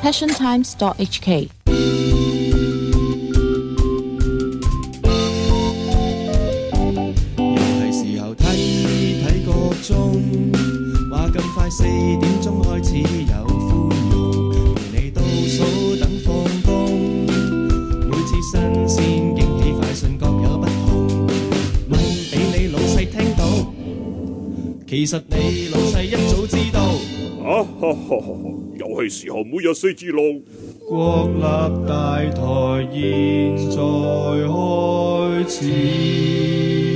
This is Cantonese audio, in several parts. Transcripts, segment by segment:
passiontimes.hk。 咁快4點鐘開始有歡容，陪你倒數等放工。每次新鮮驚喜快訊各有不同，問俾你老細聽到，其實你老細一早知道。 又係時候每日4字路。 國立大台現在開始。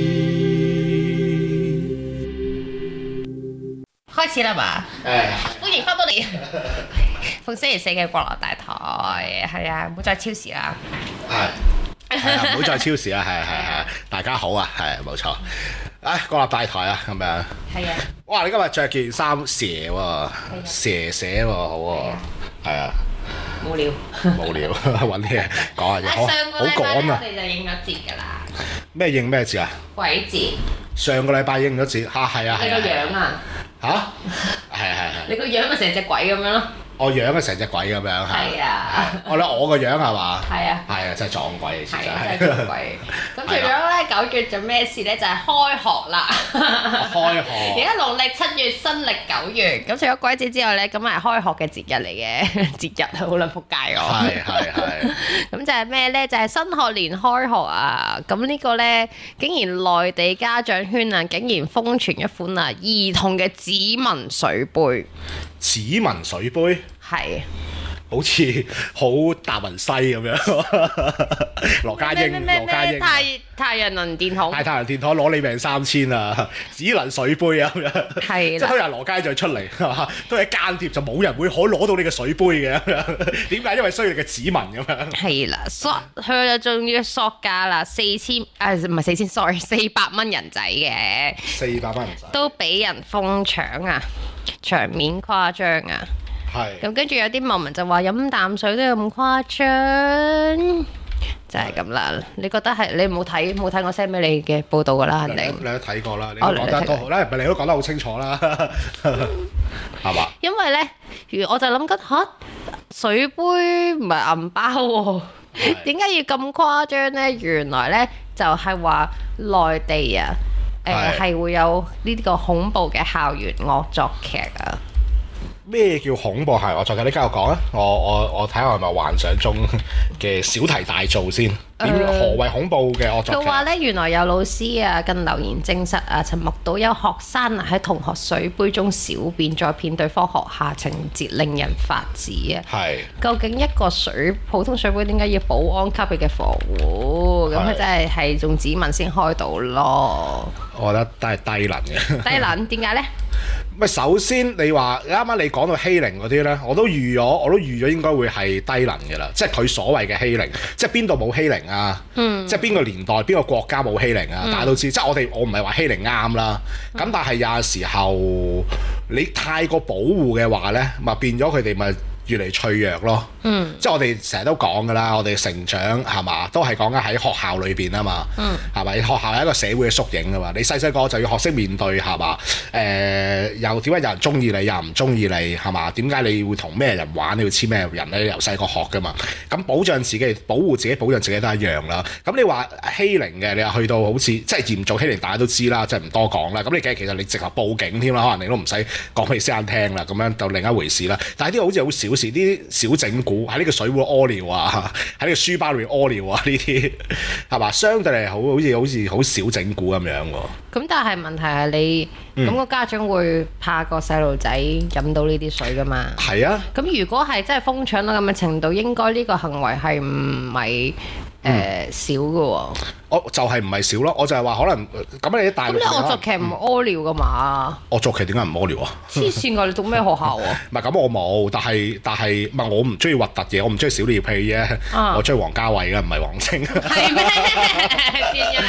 開始啦嘛，歡迎翻到嚟逢星期4嘅國樂大台，係啊，唔好再超時啦， 係唔好再超時啦，係，大家好啊，係冇錯，國樂大台啊，咁樣， 係啊， 哇，你今日着件衫蛇喎，蛇喎，好喎，係啊， 無聊， 揾啲嘢講下嘢，好趕啊， 我哋就應咗節㗎啦， 咩應咩節啊？ 鬼節， 上個禮拜應咗節，係啊， 你個樣啊？ 係， 你個樣咪成隻鬼咁樣咯？ 我樣啊成隻鬼咁樣， 係啊， 我個樣係嘛？ 係啊， 真係撞鬼嚟， 真係撞鬼。咁除咗咧9月做咩事咧？就係開學啦。 開學。 而家農曆7月，新曆9月。咁除咗鬼節之外咧，咁係開學嘅節日嚟嘅節日，好撚仆街喎。 係。 咁就係咩咧？就係新學年開學啊！咁呢個咧，竟然內地家長圈啊，竟然瘋傳一款啊兒童嘅指紋水杯。 指紋水杯係， 好似好達文西咁樣，羅家英太陽能電筒， 太陽電筒攞你命3000啊！指紋水杯啊咁樣， 係即係有日羅家就出嚟係嘛，都係間貼就冇人會可攞到你嘅水杯嘅咁樣，點解？因為需要你嘅指紋咁樣。係啦，佢就仲要索價啦，400蚊人仔嘅 ，400蚊人仔都俾人瘋搶啊！場面誇張啊！ 係咁跟住有啲網民就話飲啖水都有咁誇張，就係咁啦。你覺得係？你冇睇我 send 俾你嘅報道噶啦，肯定你都睇過啦，你都講得都好啦，唔係你都講得好清楚啦，係嘛？ 因為咧，我就諗緊嚇水杯唔係銀包喎，點解要咁誇張咧？原來咧就係話內地啊。係會有呢個恐怖嘅校園惡作劇啊！ 咩叫恐怖校園惡作劇？你繼續講啊！我睇下係咪幻想中嘅小題大做先。何謂恐怖嘅惡作劇？ 佢話咧，原來有老師啊，近留言證實啊，曾目睹有學生啊喺同學水杯中小便，再騙對方學下情節，令人發指啊！ 係。 究竟一個普通水杯點解要保安級別嘅防護？咁佢真係用指紋先開到咯。 我覺得都係低能嘅。 低能點解咧？ 咪首先你話啱啱你講到欺凌嗰啲咧，我都預咗應該會係低能嘅啦，即係佢所謂嘅欺凌，即係邊度冇欺凌啊？即係邊個年代邊個國家冇欺凌啊？大家都知，即係我唔係話欺凌啱啦，咁但係有陣時候你太過保護嘅話咧，咪變咗佢哋咪越嚟脆弱咯。即係我哋成日都講噶啦，我哋成長係嘛，都係講緊喺學校裏邊啊嘛，係咪？學校係一個社會嘅縮影啊嘛，你細細個就要學識面對係嘛？又點解有人中意你又唔中意你係嘛？點解你會同咩人玩？你要黐咩人咧？由細個學噶嘛，咁保障自己、保護自己、保障自己都一樣啦。咁你話欺凌嘅，你話去到好似即係嚴重欺凌，大家都知啦，即係唔多講啦。咁你其實你直頭報警添啦，可能你都唔使講俾先生聽啦，咁樣就另一回事啦。但係呢個好似好小事，啲小整蠱喺呢個水壺屙尿啊，喺呢個書包裏面屙尿啊，呢啲係嘛？相對嚟好似好小整蠱咁樣喎。 咁但係問題係你咁個家長會怕個細路仔飲到呢啲水噶嘛？係啊。咁如果係真係瘋搶到咁嘅程度，應該呢個行為係唔係少嘅喎？ 我就係唔係少咯，我就係話可能咁你啲大陸咁你惡作劇唔屙尿噶嘛？ 惡作劇點解唔屙尿啊？ 黐線㗎！你讀咩學校啊？ 唔係咁我冇，但係唔係我唔中意核突嘢，我唔中意小尿屁啫。我中意王家衛㗎，唔係王晶。 係咩？專一啊？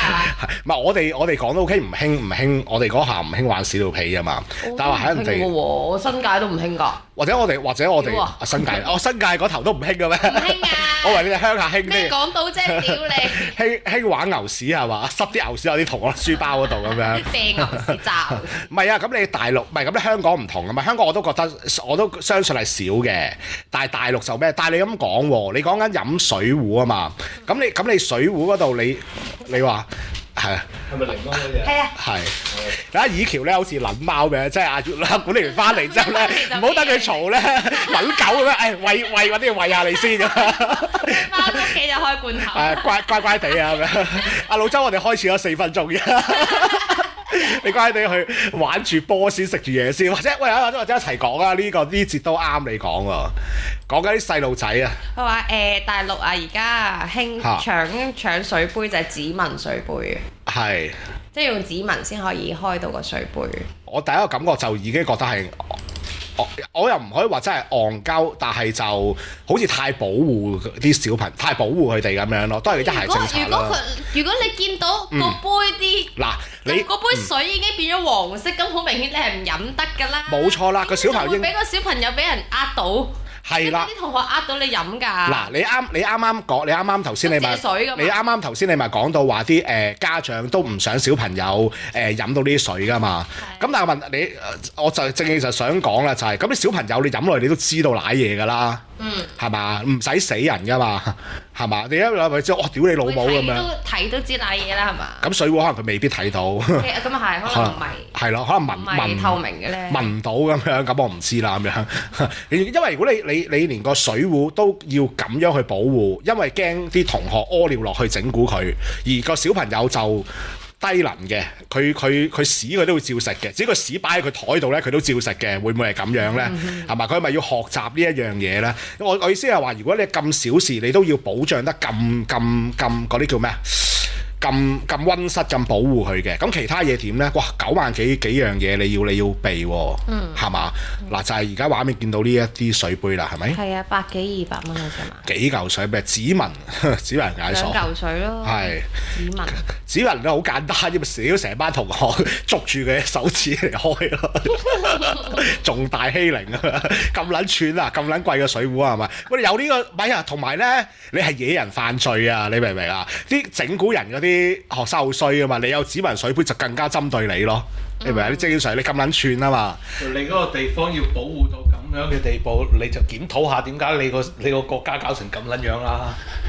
唔係我哋講都 OK，唔興，我哋嗰下唔興玩屎尿屁啊嘛。但係話喺人哋， 我新界都唔興㗎。 或者我哋新界，新界嗰頭都唔興嘅咩？ 唔興啊！ 我以為你哋鄉下興咩啲。 講到啫？屌你！ 興玩牛屎係嘛？塞啲牛屎有啲同我書包嗰度咁樣。 掟牛屎炸牛屎。 唔係啊，咁你大陸唔係咁，你香港唔同啊嘛。香港我都覺得我都相信係少嘅，但係大陸就咩？但係你咁講喎，你講緊飲水壺啊嘛。咁你水壺嗰度你話係啊？ 係咪檸檬嗰隻？ 係啊。 係，睇下以橋咧，好似撚貓嘅，即係管理員翻嚟之後咧，唔好等佢嘈咧，撚狗咁樣，餵嗰啲餵下你先咁。 翻屋企就開罐頭。 乖地啊咁樣。阿老周，我哋開始咗4分鐘嘅。你乖地去玩住波先，食住嘢先，或者一齊講啊！呢節都啱你講喎，講緊啲細路仔啊。 佢話大陸啊，而家興搶水杯就係指紋水杯嘅， 係， 即係用指紋先可以開到個水杯。 我第一個感覺就已經覺得係。我又唔可以話真係戇鳩，但係就好似太保護啲小朋友，太保護佢哋咁樣咯，都係一孩政策啦。 如果你見到個杯啲嗱，你嗰杯水已經變咗黃色，咁好明顯你係唔飲得㗎啦。 冇錯啦，個小朋友會俾個小朋友俾人呃到。 係啦， 啲同學呃到你飲㗎。嗱， 你啱啱頭先你咪講到話啲家長都唔想小朋友飲到呢啲水㗎嘛。咁但係問你，我就正就想講啦，就係咁啲小朋友你飲落去你都知道舐嘢㗎啦。係嘛？唔使死人㗎嘛，係嘛？你一諗咪知，我屌你老母咁樣。 睇都知舐嘢啦，係嘛？ 咁水壺可能佢未必睇到。 咁啊係，可能唔係。 係咯，可能聞透明嘅咧。 聞到咁樣，咁我唔知啦咁樣。因為如果你連個水壺都要咁樣去保護，因為驚啲同學屙尿落去整蠱佢，而個小朋友就低能嘅，佢屎佢都會照食嘅，只要個屎擺喺佢台度咧，佢都照食嘅，會唔會係咁樣咧？係嘛？佢咪要學習呢一樣嘢咧？我意思係話，如果你咁小事你都要保障得咁嗰啲叫咩啊？咁温室咁保護佢嘅，咁其他嘢點咧？哇，9萬幾樣嘢你要避喎，係嘛？嗱就係而家畫面見到呢一啲水杯啦，係咪？ 係啊，100幾200蚊好似嘛？ 幾嚿水咩？指紋解鎖。 2嚿水咯。係。 指紋都好簡單，因為少成班同學捉住佢手指嚟開咯，重大欺凌啊！咁撚串啊，咁撚貴嘅水壺啊，係咪？我哋有呢個咪啊，同埋咧，你係惹人犯罪啊！你明唔明啊？啲整蠱人嗰啲學生好衰啊嘛，你有指紋水杯就更加針對你咯，你明唔明啊？啲正常你咁撚串啊嘛， 你嗰個地方要保護到咁樣嘅地步，你就檢討下點解你個國家搞成咁撚樣啦。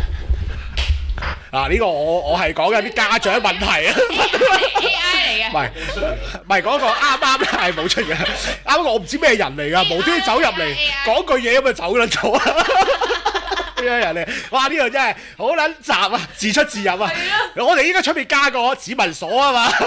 呢個我係講緊啲家長問題啊 ，AI 嚟嘅， 唔係嗰個啱係冇出嘅，啱我唔知咩人嚟㗎，無端走入嚟講句嘢咁就走撚咗啊！咩人嚟？哇！呢個真係好撚雜啊，自出自入啊！我哋應該出面加個指紋鎖啊嘛。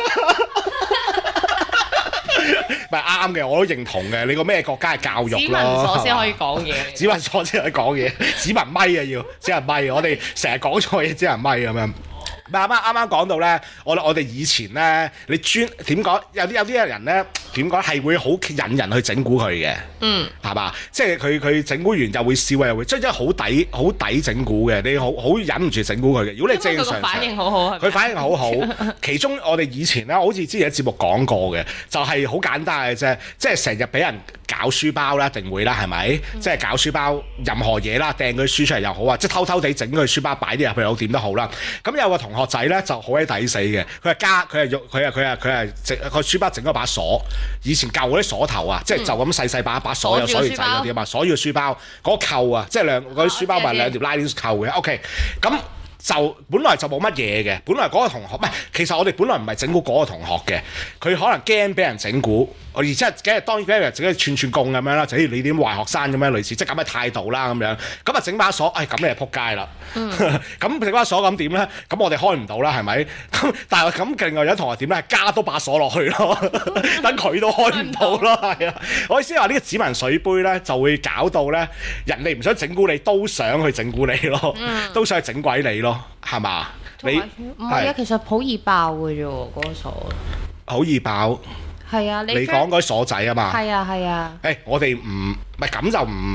唔係啱嘅，我都認同嘅。你個咩國家嘅教育咯？ 指紋鎖先可以講嘢。 指紋鎖先可以講嘢，指紋咪啊要，指紋咪。我哋成日講錯嘢，指紋咪咁樣。啱啱講到咧，我哋以前咧，你點講？有啲人咧點講係會好引人去整蠱佢嘅，係嘛？即係佢整蠱完又會笑又會，即係真係好抵整蠱嘅。你好忍唔住整蠱佢嘅。如果你正常， 反應好好， 佢反應好好。其中我哋以前咧，好似之前喺節目講過嘅，就係好簡單嘅啫，即係成日俾人搞書包啦，一定會啦，係咪？即係搞書包任何嘢啦，掟佢書出嚟又好啊，即係偷偷地整佢書包擺啲入去又點都好啦。咁有個同學仔咧就好鬼抵死嘅，佢係整個書包整咗把鎖，以前舊嗰啲鎖頭啊，即係就咁細把鎖有鎖匙仔嗰啲啊嘛，鎖住個書包嗰個扣啊，即係嗰啲書包咪兩條拉鏈扣嘅。OK，咁。就本來就冇乜嘢嘅，本來嗰個同學唔係，其實我哋本來唔係整蠱嗰個同學嘅，佢可能驚俾人整蠱，而且當然俾人整串供咁樣啦，就好似你啲壞學生咁樣類似，即係咁嘅態度啦咁樣，咁啊整把鎖，咁你係撲街啦，咁整把鎖咁點咧？咁我哋開唔到啦，係咪？咁但係咁另外有同學點咧？加多把鎖落去咯，等佢都開唔到咯，係啊！我意思係話呢個指紋水杯咧，就會搞到咧人哋唔想整蠱你，都想去整蠱你咯，都想去整鬼你咯。係嘛？你唔係啊，其實好易爆嘅啫喎，嗰個鎖好易爆。係啊，你講嗰啲鎖仔啊嘛。 係啊。 我哋唔係咁就唔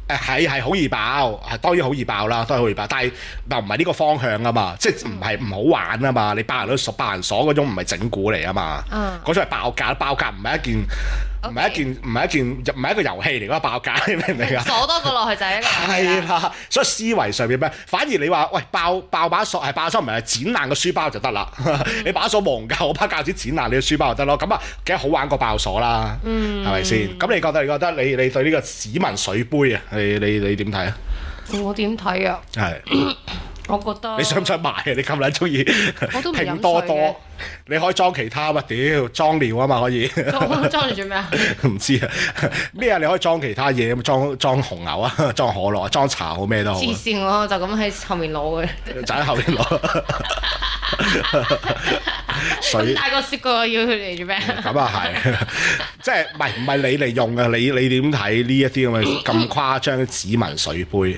係好易爆，係當然好易爆啦，當然好易爆，但係又唔係呢個方向啊嘛，即係唔係唔好玩啊嘛，你爆人鎖嗰種唔係整蠱嚟啊嘛，嗰種係爆格唔係一件。唔係一個遊戲嚟嗰個爆格，你明唔明啊？ 鎖多個落去就係一個係啦，所以思維上面咩？反而你話喂爆把鎖係爆鎖，唔係剪爛個書包就得啦。你把鎖忘舊，我把鉸剪爛你個書包就得咯。咁啊，幾好玩過爆鎖啦，係咪先？咁你覺得你對呢個指紋水杯啊？你點睇啊？ 我點睇啊？ 係。 我覺得你想唔想買啊？你咁撚中意我都唔飲水嘅拼多多，你可以裝其他嘛？屌裝料啊嘛可以。 裝嚟做咩啊？ 唔知啊咩啊？你可以裝其他嘢，裝紅牛啊，裝可樂啊，裝茶好咩都好啊。 黐線喎，就咁喺後面攞嘅。 就喺後面攞。水咁大個雪櫃我要佢嚟做咩？ 咁啊係，即係唔係你嚟用啊？你點睇呢一啲咁誇張嘅指紋水杯？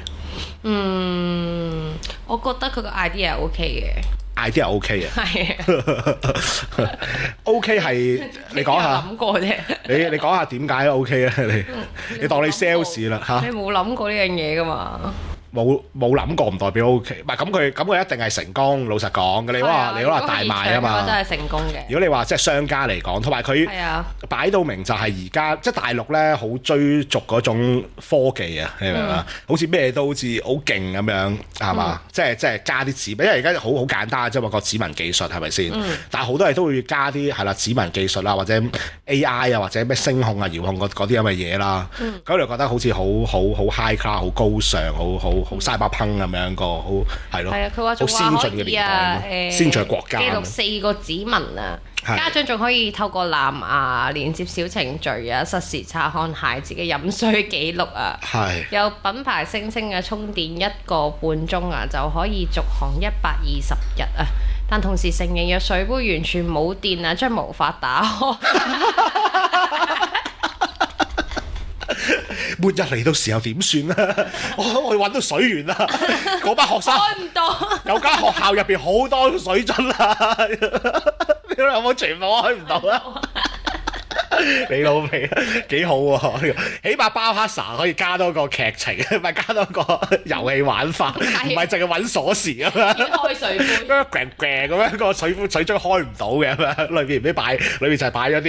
我覺得佢個 idea OK 嘅。 idea OK 嘅。 係啊。 OK 係你講下。 諗過啫。 你講下點解 OK 咧？你當你 sales 啦嚇。 你冇諗過呢樣嘢㗎嘛？ 冇諗過唔代表 OK，唔係咁佢一定係成功。老實講嘅，你話大賣啊嘛， 真係成功嘅。 如果你話即係商家嚟講，同埋佢擺到明就係而家即係大陸咧好追逐嗰種科技啊，你明唔明啊？好似咩都好似好勁咁樣係嘛？即係加啲指紋，因為而家好簡單啫嘛個指紋技術係咪先？但係好多嘢都會加啲係啦指紋技術啦，或者 AI 啊，或者咩聲控啊、遙控嗰啲咁嘅嘢啦。咁你覺得好似好 high class、好高尚、好 cyberpunk 咁樣個好係咯，好先進嘅年代，先進嘅國家。 記錄4個指紋啊！家長仲可以透過藍牙連接小程序啊，實時查看孩子嘅飲水記錄啊。 係。 有品牌聲稱嘅充電1個半鐘啊，就可以續航120日啊！但同時承認若水杯完全冇電啊，將無法打開。 末日嚟到時候點算啊？我去揾到水源啦！嗰班學生開唔到， 有間學校入邊好多水樽啊！你有冇全部開唔到啊？你老味啊，幾好喎！起碼包黑沙可以加多個劇情，唔係加多個遊戲玩法，唔係淨係揾鎖匙咁樣。 開水杯， 咁樣個水樽開唔到嘅咁樣，裏邊就係擺咗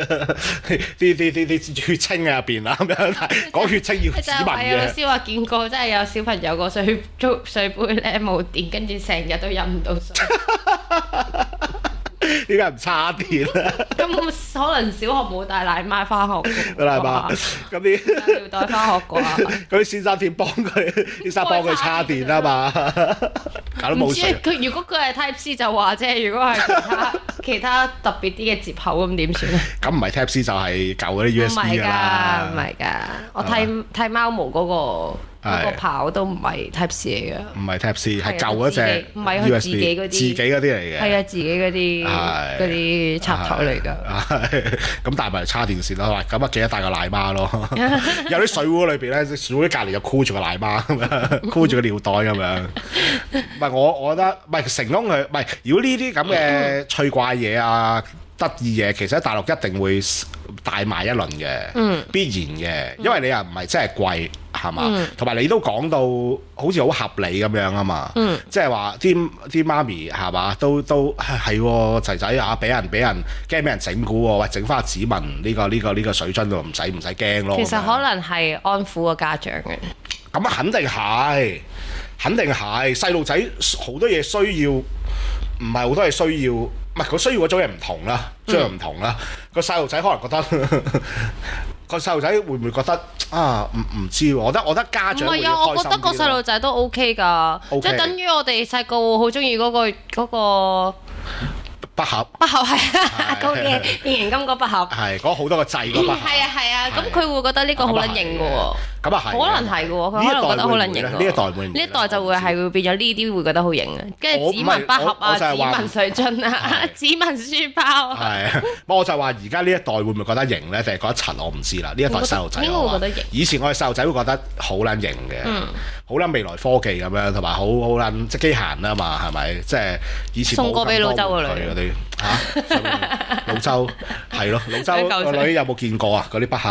啲血清啊入邊啊咁樣，講血清要指紋嘅。 老師話見過，真係有小朋友個水杯咧冇電，跟住成日都飲唔到水。 點解唔叉電啊？ 咁可能小學冇帶奶媽翻學嘅， 奶媽咁啲要帶翻學啩？ 嗰啲先生幫佢叉電啊嘛，搞到冇水。 佢如果佢係 Type C 就話啫，如果係其他特別啲嘅接口咁點算咧？ 咁唔係 Type C 就係舊嗰啲 USB 㗎啦。 唔係㗎，我剃貓毛嗰個刨都唔係 Type C 嚟嘅。唔係 Type C， 係舊嗰隻， 唔係佢自己嗰啲嚟嘅。係啊，自己嗰啲插頭嚟㗎。 咁帶埋叉電線咯，咁啊記得帶個奶媽咯。有啲水壺裏邊咧，水壺隔離就箍住個奶媽咁樣，箍住個尿袋咁樣。唔係我覺得，唔係成功佢，唔係如果呢啲咁嘅趣怪嘢啊、得意嘢，其實喺大陸一定會大賣一輪嘅，必然嘅，因為你又唔係真係貴。係嘛？同埋你都講到好似好合理咁樣啊嘛，即係話啲媽咪係嘛都係仔仔啊，俾人驚俾人整蠱喎，喂整翻個指紋呢個水樽度唔使驚咯。 其實可能係安撫個家長嘅。 咁啊，肯定係細路仔好多嘢需要，唔係好多嘢需要，唔係佢需要嗰種嘢唔同啦，唔同啦。個細路仔可能覺得。個細路仔會唔會覺得啊？唔知喎，我覺得家長會開心啲咯。 我覺得個細路仔都 OK 㗎，即係等於我哋細個好中意嗰個筆盒係啊，嗰嘅變形金剛筆盒係嗰好多個掣嗰筆盒。 係啊，咁佢會覺得呢個好撚型㗎喎。 咁啊係， 可能係嘅喎，佢可能覺得好撚型。 呢一代就會變咗呢啲會覺得好型啊，跟住指紋筆盒啊、指紋水樽啊、指紋書包。 係，我就話而家呢一代會唔會覺得型咧？定係覺得柒？我唔知啦。呢一代細路仔應該會覺得型。 以前我哋細路仔會覺得好撚型嘅，好撚未來科技咁樣，同埋好撚即係機械人啊嘛，係咪？即係以前送過俾老周個女嗰啲嚇，老周係咯，老周個女有冇見過啊？嗰啲筆盒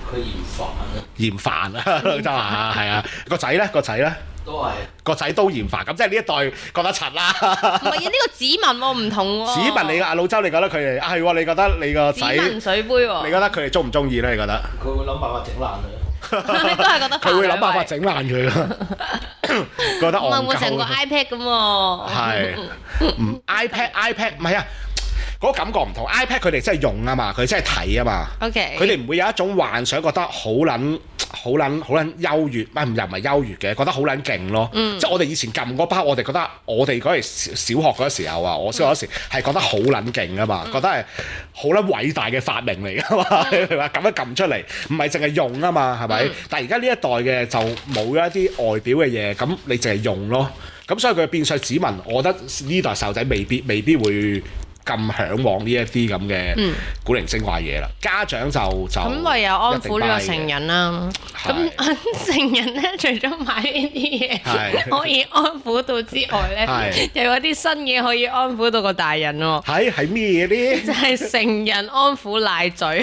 佢嫌煩啊， 嫌煩啊，真係啊，係啊，個仔咧。 都係個仔都嫌煩，咁即係呢一代覺得柒啦。 唔係啊，呢個指紋喎唔同喎。 指紋你阿老周，你覺得佢哋係喎？你覺得你個指仔， 紋水杯喎。 你覺得佢哋中唔中意咧？你覺得？ 佢會諗辦法整爛佢。 你都係覺得佢會諗辦法整爛佢咯。覺得唔係戇鳩。 會成個 iPad 咁喎。 係，iPad 唔係啊。嗰個感覺唔同，iPad 佢哋真係用啊嘛，佢真係睇啊嘛。 OK。 佢哋唔會有一種幻想，覺得好撚優越，又唔係優越嘅，覺得好撚勁咯。即係我哋以前撳嗰包，我哋覺得我哋嗰時小學嗰時候啊，我小學嗰時係覺得好撚勁啊嘛，覺得係好撚偉大嘅發明嚟噶嘛，你明嘛？撳一撳出嚟，唔係淨係用啊嘛，係咪？但係而家呢一代嘅就冇咗一啲外表嘅嘢，咁你淨係用咯。咁所以佢變相指紋，我覺得呢代細路仔未必會咁嚮往呢一啲咁嘅古靈精怪嘢啦，家長就咁唯有安撫呢個成人啦。咁成人咧，除咗買呢啲嘢可以安撫到之外咧，又有啲新嘢可以安撫到個大人喎。 係咩咧？ 就係成人安撫奶嘴。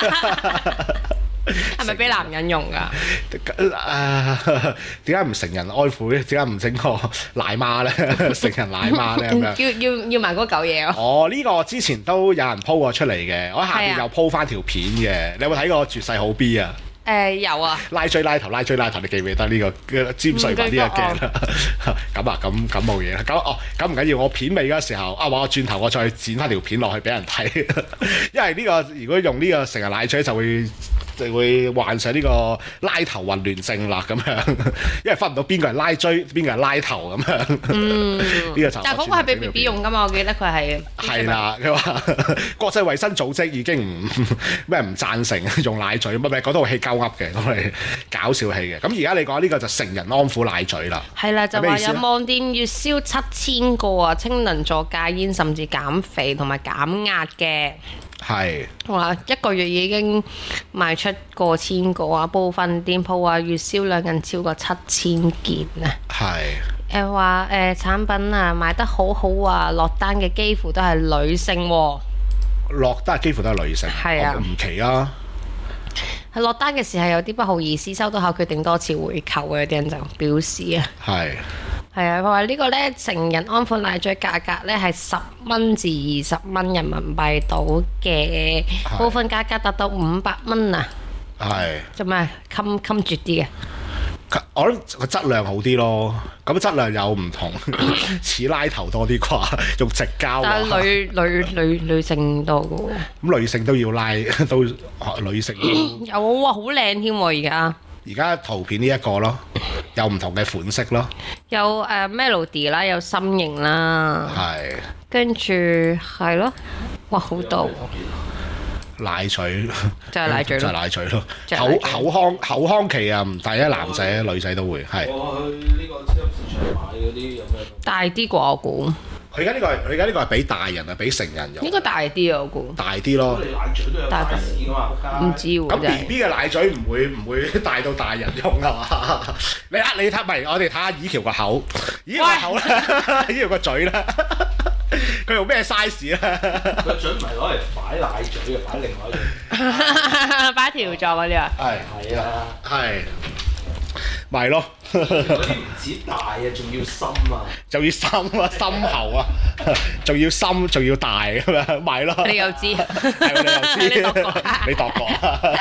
係咪俾男人用㗎？ 點解唔成人安撫咧？點解唔整個奶媽咧？成人奶媽咧咁樣？ 要埋嗰嚿嘢哦，呢個之前都有人 po 過出嚟嘅，我下邊又 po 翻條片嘅。你有冇睇過絕世好 B 啊？ 有啊。 拉追拉頭，你記唔記得呢個尖碎文呢個鏡啦？咁冇嘢啦。咁唔緊要。我片尾嗰時候話我轉頭我再剪翻條片落去俾人睇，因為呢個如果用呢個成人奶嘴就會患上呢個拉頭混亂症啦咁樣，因為分唔到邊個係拉追，邊個係拉頭咁樣。呢個就但係嗰個係俾 BB 用㗎嘛，我記得佢係。 係啦，佢話國際衛生組織已經唔贊成用奶嘴，唔係嗰套戲鳩噏嘅，都係搞笑戲嘅。咁而家你講呢個就成人安撫奶嘴啦。係啦，就話有網店月銷7000個啊，稱能助戒煙，甚至減肥同埋減壓嘅。 係， 哇！一個月已經賣出過千個啊，部分店鋪啊月銷量近超過7000件啊。係。話產品啊賣得好好啊，落單嘅幾乎都係女性喎。 落單幾乎都係女性。係啊。唔奇啊。 係落單嘅時候有啲不好意思，收到後決定多次回購嘅，有啲人就表示啊。係。係啊，佢話呢個咧成人安撫奶嘴價格咧係10蚊至20蚊人民幣到嘅，部分價格達到500蚊啊！係做咩襟絕啲嘅？ 我覺得個質量好啲咯，咁質量有唔同，似拉頭多啲啩，用直膠。但係女性多嘅喎。咁女性都要拉，都女性都有哇，好靚添喎而家。 而家圖片呢一個咯，有唔同嘅款式咯， 有melody 啦，有心形啦，係，跟住係咯，哇好多奶嘴， 就係奶嘴咯， 就係奶嘴咯，口腔期啊，唔第一男仔女仔都會係。 我去呢個超級市場買嗰啲有咩？ 大啲啩我估。 佢而家呢個係俾大人啊，俾成人用。 應該大啲啊，我估。 大啲咯。 你奶嘴都有大屎噶嘛？ 唔知喎。 咁 BB 嘅奶嘴唔會大到大人用啊嘛？你睇，唔係我哋睇下以喬個口，以喬個口咧，以喬個嘴咧，佢用咩 size 咧？ 個嘴唔係攞嚟擺奶嘴嘅，擺另外一樣。 擺條狀嗰啲啊？ 係啊， 係。咪咯， 嗰啲唔止大啊，仲要深啊， 仲要深啊，深厚啊，仲要深，仲要大咁樣，咪咯。 你又知？ 係你又知？你度過？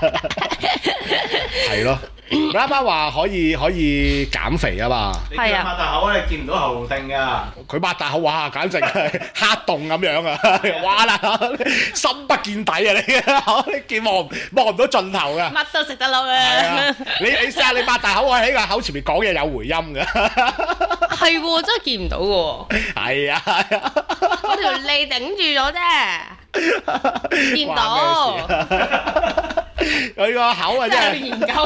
係咯。你啱啱話可以減肥啊嘛？ 係啊。擘大口你見唔到喉嚨定㗎。 佢擘大口，哇！簡直係黑洞咁樣啊！哇啦，深不見底啊！你見望唔到盡頭㗎。 乜都食得落啊！ 你試下你擘大口，我喺個口前面講嘢有回音㗎。 係喎，真係見唔到喎。係啊！我條脷頂住咗啫，見到。 佢個口啊真係研究，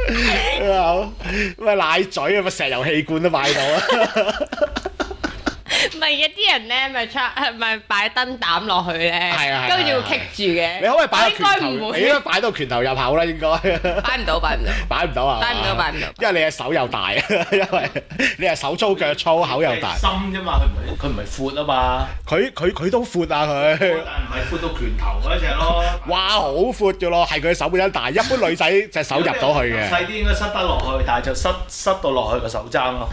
咩奶嘴啊？乜石油氣罐都買到啊！ 唔係嘅，啲人咧咪擺燈膽落去咧， 係啊係啊跟住要棘住嘅。 你可唔可以擺到拳頭？ 我應該唔會你應該擺到拳頭入口啦，應該。 擺唔到，擺唔到， 擺唔到啊！ 擺唔到，擺唔到。 因為你嘅手又大，因為你係手粗腳粗，口又大。 深啫嘛，佢唔係闊啊嘛。 佢都闊啊佢。 但係唔係闊到拳頭嗰只咯。 哇，好闊嘅咯，係佢手本身大，一般女仔隻手入到去嘅。 細啲應該塞得落去，但係就塞到落去個手踭咯。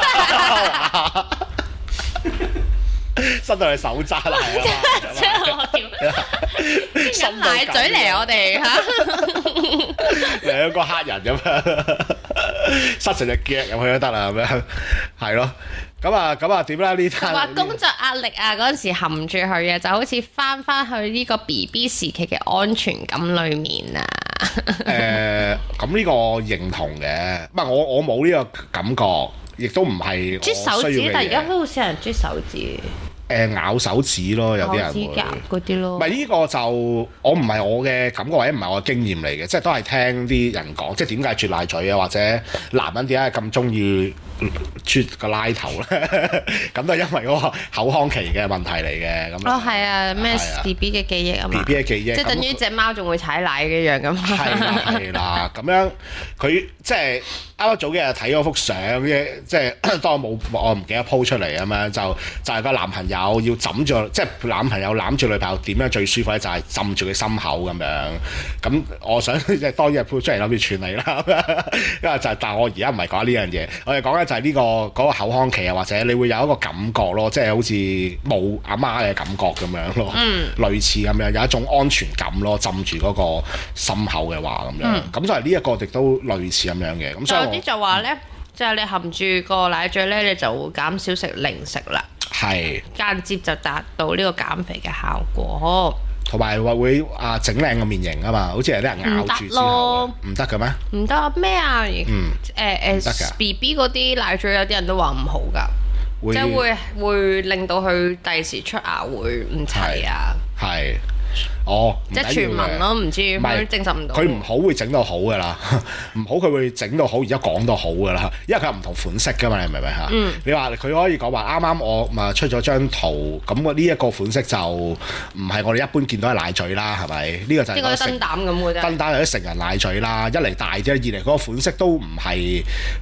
塞到你手踭啦，係啊！ 即係我條飲奶嘴嚟，我哋嚇兩個黑人咁樣，塞成隻腳入去都得啦，咁樣係咯。咁啊點啦？呢單話工作壓力啊，嗰陣時含住佢嘅，就好似翻去呢個 BB 時期嘅安全感裡面啊。 咁呢個我認同嘅，唔係我冇呢個感覺，亦都唔係啜手指，但係而家都好少人啜手指。 咬手指咯，有啲人會指甲嗰啲咯。 唔係呢個就我唔係我嘅感覺，或者唔係我嘅經驗嚟嘅，即係都係聽啲人講，即係點解啜奶嘴啊，或者男人點解咁中意啜個拉頭咧？咁都係因為嗰個口腔期嘅問題嚟嘅。咁哦，係啊，咩 BB 嘅記憶啊嘛 ，BB 嘅記憶， 即係等於隻貓仲會踩奶嘅樣咁。 係啦，咁樣佢即係啱早幾日睇嗰幅相嘅，即係當我唔記得 po 出嚟咁樣，就係個男朋友要枕住，即係男朋友攬住女朋友點樣最舒服咧？就係浸住佢心口咁樣。咁我想即係當日 po 出嚟諗住串你啦，因為就係，但係我而家唔係講呢樣嘢，我哋講緊就係呢個嗰個口腔期啊，或者你會有一個感覺咯，即係好似冇阿媽嘅感覺咁樣咯，類似咁樣有一種安全感咯，浸住嗰個心口嘅話咁樣，咁就係呢一個亦都類似咁樣嘅。咁所以有啲就話咧，就係你含住個奶嘴咧，你就會減少食零食啦， 係間接就達到呢個減肥嘅效果。 同埋話會整靚個面型啊嘛，好似有啲人咬住之後唔得嘅咩？ 唔得咩啊？ 得㗎 BB 嗰啲奶嘴有啲人都話唔好㗎，即係會令到佢第時出牙會唔齊啊。 係。哦， 即係傳聞咯，唔知佢證實唔到。 佢唔好會整到好噶啦，唔好佢會整到好，而家講到好噶啦，因為佢有唔同款式噶嘛，你明唔明嚇？你話佢可以講話啱啱我咪出咗張圖，咁呢一個款式就唔係我哋一般見到嘅奶嘴啦，係咪？呢個就係個燈膽咁嘅啫。 燈膽有啲成人奶嘴啦，一嚟大啫，二嚟嗰個款式都唔係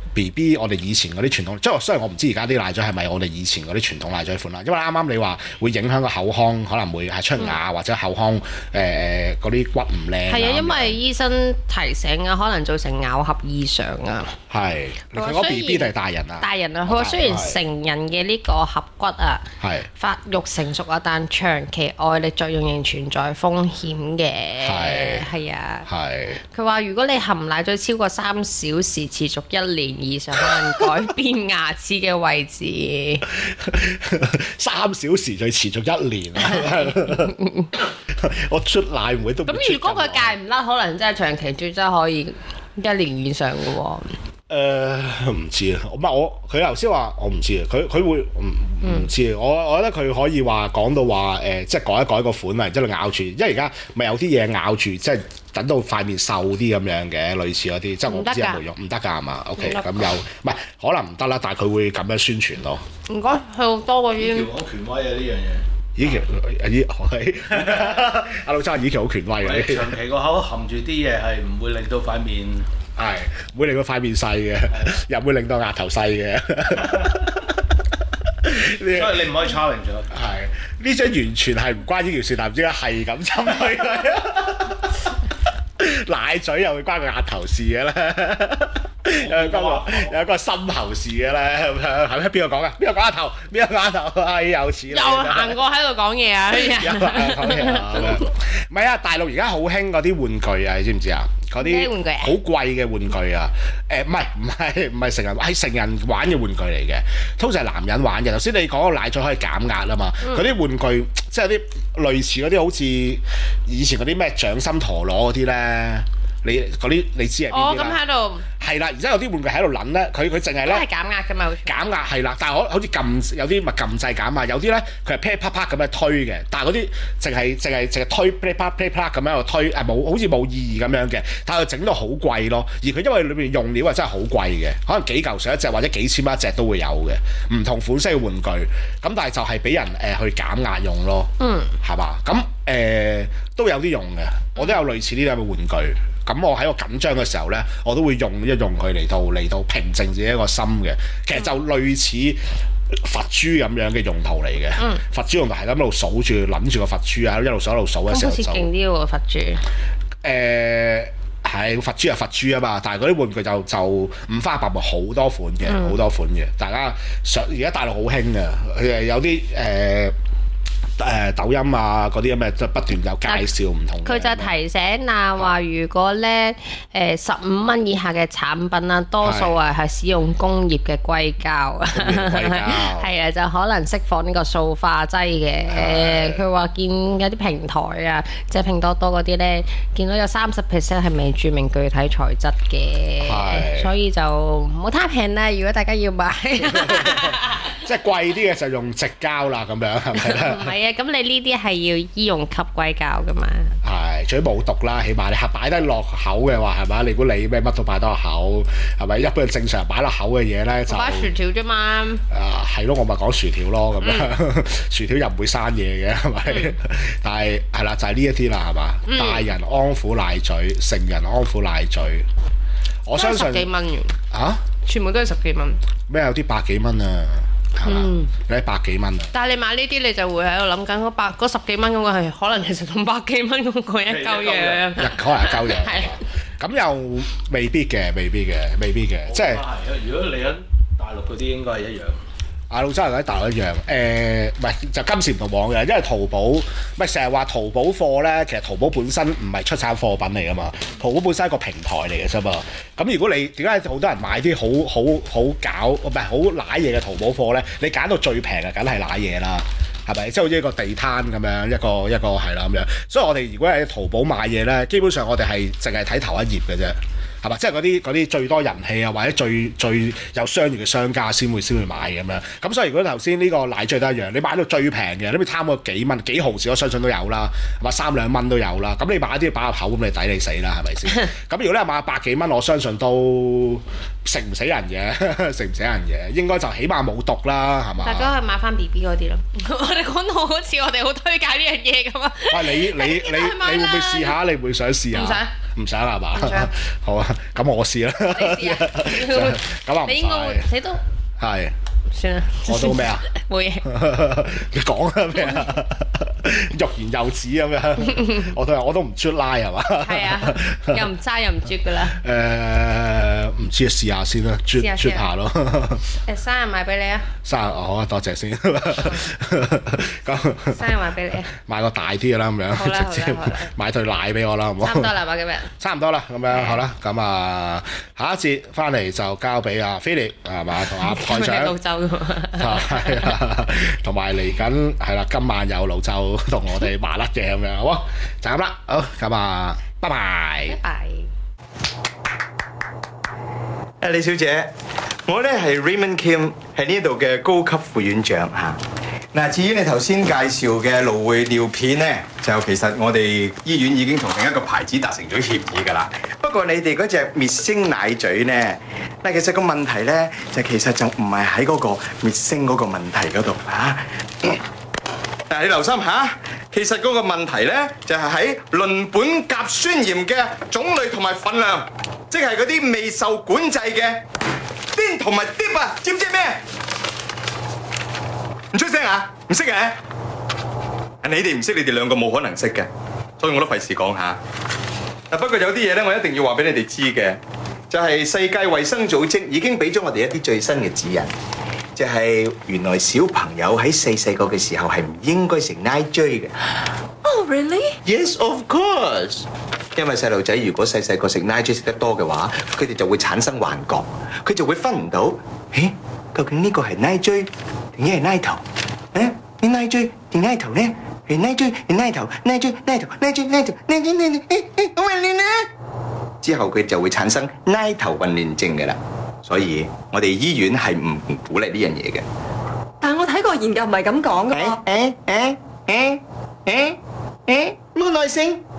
BB 我哋以前嗰啲傳統，即係雖然我唔知而家啲奶嘴係咪我哋以前嗰啲傳統奶嘴款啦，因為啱啱你話會影響個口腔，可能會係出牙或者口腔嗰啲骨唔靚。係啊，因為醫生提醒啊，可能造成咬合異常啊。 係，你講 BB 定係大人啊？ 大人啊，佢話雖然成人嘅呢個合骨啊，發育成熟啊，但長期外力作用仍存在風險嘅。係啊。係。佢話如果你含奶嘴超過3小時，持續1年以上，可能改變牙齒嘅位置。3小時就持續1年啊！ 我出奶唔會都咁，如果佢戒唔甩，可能真係長期啜真係可以1年以上嘅喎。 唔知啊，唔係佢頭先話我唔知啊，佢會唔知啊？我覺得佢可以話講到話即係改一改個款啊，然之後咬住，因為而家咪有啲嘢咬住，即係等到塊面瘦啲咁樣嘅，類似嗰啲，即係我唔知有冇用，唔得㗎係嘛 ？OK，咁又唔係可能唔得啦，但係佢會咁樣宣傳咯。唔該， 佢好多嗰啲。 好權威啊呢樣嘢。 以前阿老周以前好權威嘅。 長期個口含住啲嘢係唔會令到塊面唔會令到塊面細嘅，又唔會令到額頭細嘅。 所以你唔可以 challenge 咗。 呢張完全係唔關呢件事，但唔知點解係咁針對佢。奶嘴又會關個額頭事嘅咧，有一個心喉事嘅咧，咁樣係咪？邊個講啊？邊個講額頭？邊個講額頭？係有錢又行過喺度講嘢啊！ 唔係啊，大陸而家好興嗰啲玩具啊，你知唔知啊？嗰啲好貴嘅玩具啊！唔係成人，係成人玩嘅玩具嚟嘅，通常係男人玩嘅。頭先你講個奶嘴可以減壓啊嘛，嗰啲玩具即係啲類似嗰啲好似以前嗰啲咩掌心陀螺嗰啲咧， 你嗰啲你知係邊哦，咁啲啦？ 喺度係啦，而家有啲玩具喺度撚咧，佢淨係咧都係。減壓㗎嘛，好似減壓係啦，但係我好似撳有啲咪撳掣減壓，有啲咧佢係噼啪啪咁樣推嘅，但係嗰啲淨係推噼啪噼啪咁樣喺度推，冇好似冇意義咁樣嘅，但係佢整到好貴咯，而佢因為裏邊用料係真係好貴嘅，可能幾嚿水一隻或者幾千蚊一隻都會有嘅，唔同款式嘅玩具，咁但係就係俾人去減壓用咯，係嘛？咁都有啲用嘅，我都有類似呢啲咁嘅玩具。咁我喺個緊張嘅時候呢，我都會用佢嚟到平靜自己一個心嘅。其實就類似佛珠咁樣嘅用途嚟嘅。佛珠用途係咁一路數住諗住個佛珠啊，一路數嘅時候咁好似就勁啲喎佛珠。 係佛珠係佛珠啊嘛，但係嗰啲玩具就五花八門好多款嘅，好多款嘅。大家而家大陸好興嘅，有啲抖音啊嗰啲咁嘅，就不斷有介紹唔同嘅。 佢就提醒啊，話如果咧15蚊以下嘅產品啦，多數係使用工業嘅硅膠啊，係啊，就可能釋放呢個塑化劑嘅。佢話見有啲平台啊，即係拼多多嗰啲咧，見到有30% 係未註明具體材質嘅，所以就唔好貪平啦。如果大家要買， 即係貴啲嘅就用矽膠啦，咁樣係咪咧？ 唔係啊，咁你呢啲係要醫用級硅膠噶嘛？ 係，最冇毒啦，起碼你擺得落口嘅話係咪？你估你咩乜都擺得落口係咪？一般正常擺落口嘅嘢咧就擺薯條啫嘛。 係咯，我咪講薯條咯咁樣，薯條又唔會生嘢嘅係咪？但係係啦，就係呢一啲啦係嘛？大人安撫奶嘴，成人安撫奶嘴，我相信 10幾蚊嘅啊， 全部都係10幾蚊。 咩有啲100幾蚊啊？係嘛？有啲100幾蚊啊！ 但係你買呢啲，你就會喺度諗緊嗰10幾蚊嗰個係可能其實同100幾蚊嗰個一嚿樣。 可能一嚿樣。 係。 咁又未必嘅，即係。 如果你喺大陸嗰啲應該係一樣。 大陸真係喺大陸一樣，唔係就今時唔同往嘅，因為淘寶咪成日話淘寶貨咧，其實淘寶本身唔係出產貨品嚟噶嘛，淘寶本身係一個平台嚟嘅啫嘛。咁如果你點解好多人買啲好搞唔係好揦嘢嘅淘寶貨咧？你揀到最平嘅，梗係揦嘢啦，係咪？即係好似一個地攤咁樣，一個係啦咁樣。所以我哋如果喺淘寶買嘢咧，基本上我哋係淨係睇頭一頁嘅啫。係嘛？即係嗰啲最多人氣啊，或者最有商業嘅商家先會買咁樣。咁所以如果頭先呢個奶嘴都一樣，你買到最平嘅，你咪貪個幾蚊幾毫子，我相信都有啦，係嘛？3、2蚊都有啦。咁你買啲擺入口，咁你抵你死啦，係咪先？咁如果你買100幾蚊，我相信都食唔死人嘅，食唔死人嘅，應該就起碼冇毒啦，係嘛？ 大家去買翻 BB 嗰啲咯。我哋講到好似我哋好推介呢樣嘢咁啊！ 喂，你會唔會試下？你會想試下？ 唔想。 唔想係嘛？ 唔想。 好啊，咁我試啦。 你試啊！ 咁啊唔你應該會，你都係。 算啦。 我都咩啊？ 冇嘢。 你講啊咩啊？欲言又止咁樣，我都唔出拉係嘛？ 係啊，又唔揸又唔啜噶啦。 唔知試下先啦，啜下咯。 生日買俾你啊！ 生日好啊，多謝先。咁生日買俾你啊！ 買個大啲嘅啦，咁樣直接買對奶俾我啦，好唔好？ 差唔多啦，今日。 差唔多啦，咁樣好啦，咁啊下一節翻嚟就交俾阿 Philip 係嘛，同阿台長。 澳洲㗎嘛。 係啦，同埋嚟緊係啦，今晚有瀘州同我哋麻甩嘅咁樣，好啊，就咁啦，好咁啊，拜拜。 拜拜。 李小姐，我咧係 Raymond Kim，係呢度嘅高級副院長嚇。嗱，至於你頭先介紹嘅蘆薈尿片咧，就其實我哋醫院已經同另一個牌子達成咗協議㗎啦。不過你哋嗰隻滅星奶嘴咧，嗱，其實個問題咧其實就唔係喺嗰個滅星嗰個問題嗰度嚇。嗱，你留心嚇，其實嗰個問題咧就係喺鄰苯甲酸鹽嘅種類同埋份量，即係嗰啲未受管制嘅癲同埋 dip 啊，知唔知咩？唔出聲啊？唔識嘅？你哋唔識，你哋兩個冇可能識嘅，所以我都費事講下。不過有啲嘢咧，我一定要話俾你哋知嘅，就係世界衛生組織已經俾咗我哋一啲最新嘅指引。就係原來小朋友喺細個嘅時候係唔應該食奶追嘅。 Oh, really? Yes, of course. 因為細路仔如果細個食奶追食得多嘅話，佢哋就會產生幻覺，佢就會分唔到，究竟呢個係奶追定係奶頭？你奶追定奶頭呢？係奶追定奶頭？奶追奶頭奶追奶頭奶追奶頭，我問你呢？ 之後佢就會產生拉頭混亂症嘅啦。所以我哋醫院係唔鼓勵呢樣嘢嘅。 但我睇過研究唔係咁講㗎喎。 冇耐性。